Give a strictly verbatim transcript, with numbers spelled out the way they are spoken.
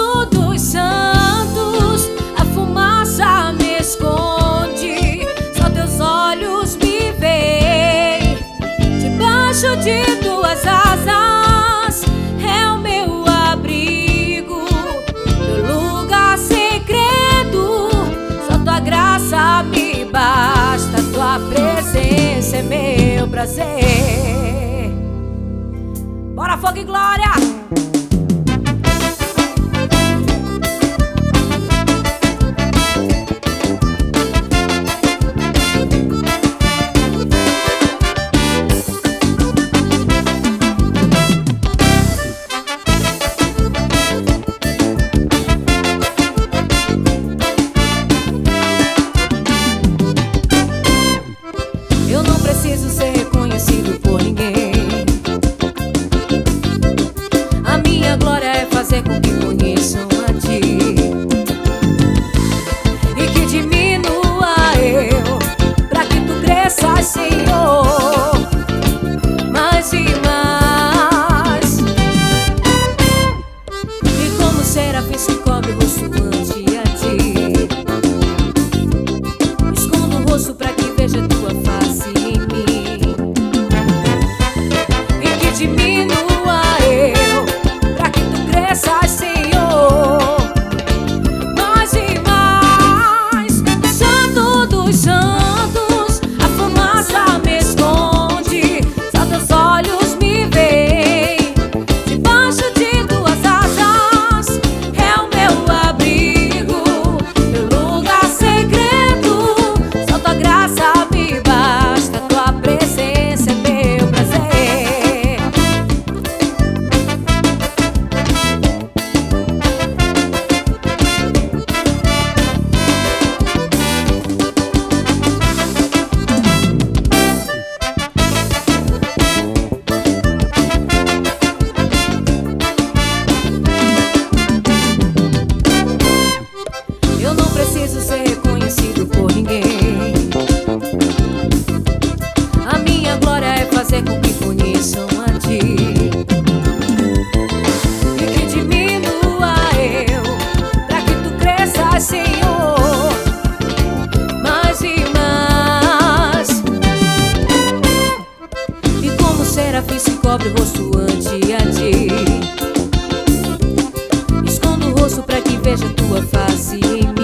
Santo dos santos, a fumaça me esconde, só teus olhos me veem. Debaixo de tuas asas é o meu abrigo, meu lugar segredo. Só tua graça me basta, tua presença é meu prazer. Bora, fogo e glória! Eu não preciso ser reconhecido por ninguém. A minha glória é fazer com que conheçam a ti e que diminua eu, pra que tu cresças, Senhor, mais e mais. E como serafim se cobre o rosto ante a ti, escondo o rosto pra que veja a tua face em mim e que diminua eu, pra que tu cresças, Senhor, mais e mais. Santo dos santos, a fumaça me esconde, só teus olhos me veem. Debaixo de tuas asas é o meu abrigo, meu lugar segredo. Só tua graça me basta, tua presença é meu prazer. Eu não preciso ser reconhecido por ninguém. A minha glória é fazer com que conheçam a ti e que diminua eu, pra que tu cresças, Senhor, mais e mais. E como serafim se cobre o rosto ante a ti, escondo o rosto pra que veja tua face em mim